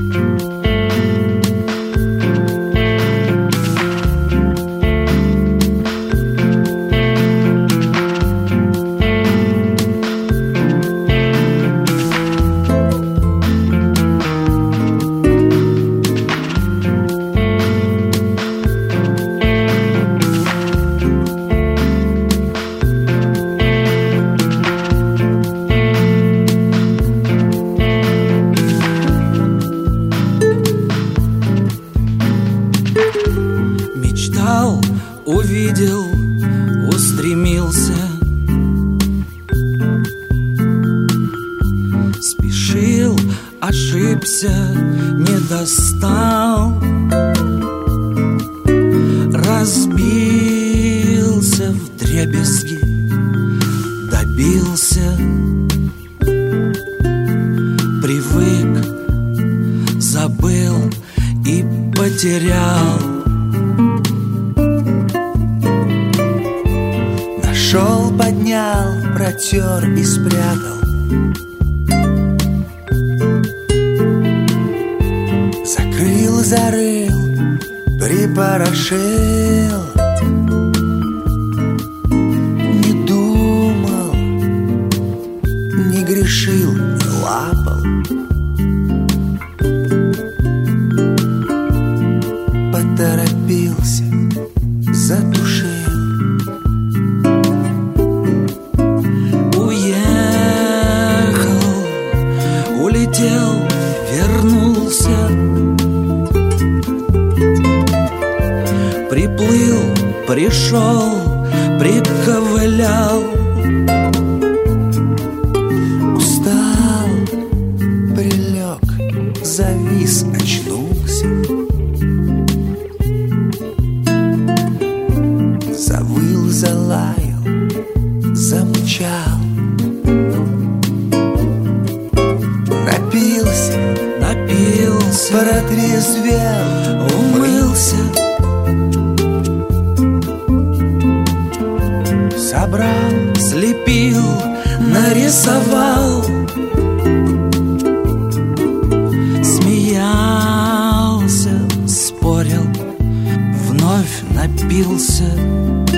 Увидел, устремился, спешил, ошибся, не достал, разбился вдребезги, добился, привык, забыл и потерял. Нашел, поднял, протер и спрятал. Закрыл, зарыл, припорошил. Не думал, не грешил, не лапал. Поторопился, затушил. Улетел, вернулся, приплыл, пришел, приковылял. Устал, прилег, завис, очнулся. Завыл, залаял, замычал. Напился, протрезвел, умылся, собрал, слепил, нарисовал, смеялся, спорил, вновь напился.